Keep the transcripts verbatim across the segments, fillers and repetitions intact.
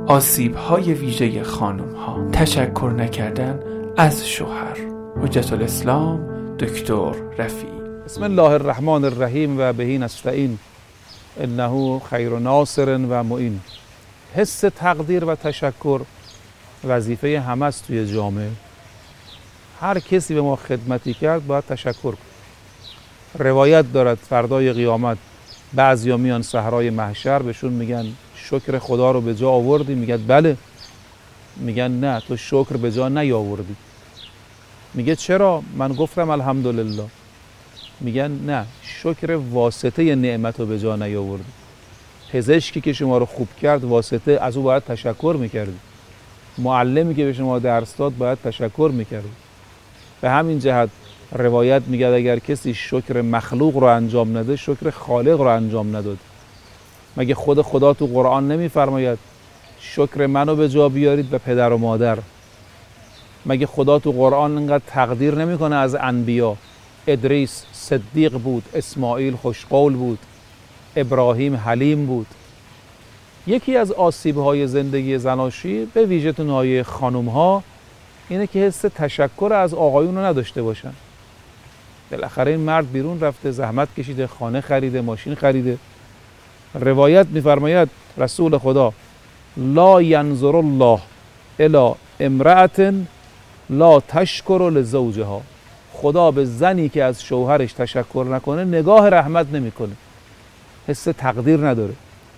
آسیب‌های ویژه خانم‌ها، تشکر نکردن از شوهر. حجت الاسلام دکتر رفیعی. بسم الله الرحمن الرحیم و بهی نستعین انه خیر ناصر و معین. حس تقدیر و تشکر وظیفه همه است توی جامعه. هر کسی به ما خدمتی کرد باید تشکر کنه. روایت دارد فردای قیامت بعضیا میان صحرای محشر، بهشون میگن شکر خدا رو به جا آوردی؟ میگن بله. میگن نه، تو شکر به جا نیاوردی. میگه چرا؟ من گفتم الحمدلله. میگن نه، شکر واسطه نعمت رو به جا نیاوردی. پزشکی که شما رو خوب کرد واسطه، از او باید تشکر میکردی. معلمی که به شما درس داد باید تشکر میکردی. به همین جهت روایت میگه اگر کسی شکر مخلوق رو انجام نده، شکر خالق رو انجام نداد. مگه خود خدا تو قرآن نمیفرماید شکر منو به جا بیارید و پدر و مادر؟ مگه خدا تو قرآن اینقدر تقدیر نمیکنه از انبیا؟ ادریس صدیق بود، اسماعیل خوشقول بود، ابراهیم حلیم بود. یکی از آسیب‌های زندگی زناشویی به ویژه تو ناحیه خانم‌ها اینه که حس تشکر از آقایون رو نداشته باشن. بالاخره این مرد بیرون رفته، زحمت کشیده، خانه خریده، ماشین خریده. روایت می‌فرماید رسول خدا لا ینظر الله الی امرأة لا تشکر لزوجها. خدا به زنی که از شوهرش تشکر نکنه نگاه رحمت نمیکنه. حس تقدیر نداره.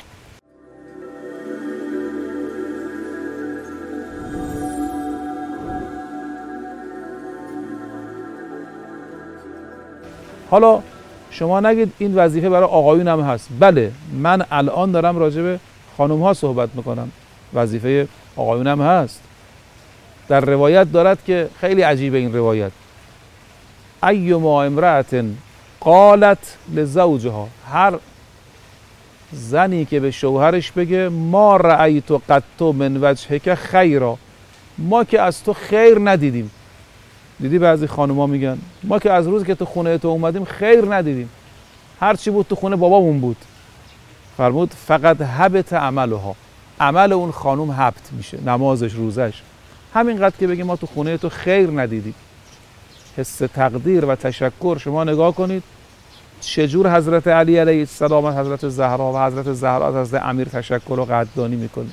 حالا شما نگید این وظیفه برای آقایون هم هست. بله، من الان دارم راجع به خانم ها صحبت میکنم. وظیفه آقایون هم هست. در روایت دارد که خیلی عجیبه این روایت، ایما امرأة قالت لزوجها، هر زنی که به شوهرش بگه ما رأیت قط من وجهک خیرا، ما که از تو خیر ندیدیم. دیدی بعضی خانوما میگن ما که از روزی که تو خونه تو اومدیم خیر ندیدیم، هر چی بود تو خونه بابامون بود. فرمود فقط حبط عملها، عمل اون خانوم حبط میشه، نمازش، روزش. همینقدر که بگه ما تو خونه تو خیر ندیدیم. حس تقدیر و تشکر، شما نگاه کنید چجور حضرت علی علیه السلام از حضرت زهرا و حضرت زهرا از حضرت امیر تشکر و قدردانی میکنه.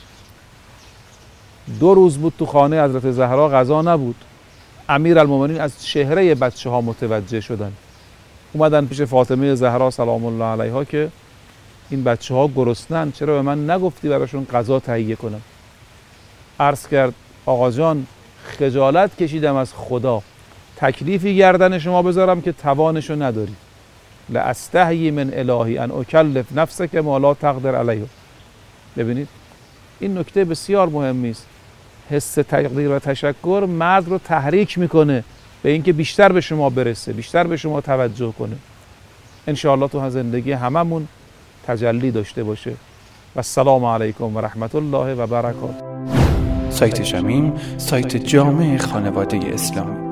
دو روز بود تو خانه حضرت زهرا غذا نبود. امیر المومنین از چهره بچه ها متوجه شدن، اومدن پیش فاطمه زهرا سلام الله علیها که این بچه ها گرسنن، چرا به من نگفتی براشون غذا تهیه کنم؟ عرض کرد آقا جان خجالت کشیدم از خدا، تکلیفی گردن شما بذارم که توانشو نداری. لاستحیی من الهی ان اکلف نفسک ما لا تقدر علیه. ببینید این نکته بسیار مهمی است. حس تقدیر و تشکر مرد رو تحریک میکنه به اینکه بیشتر به شما برسه، بیشتر به شما توجه کنه. ان شاء الله تو زندگی هممون تجلی داشته باشه. و السلام علیکم و رحمت الله و برکاته. سایت شمیم، سایت جامع خانواده اسلامی.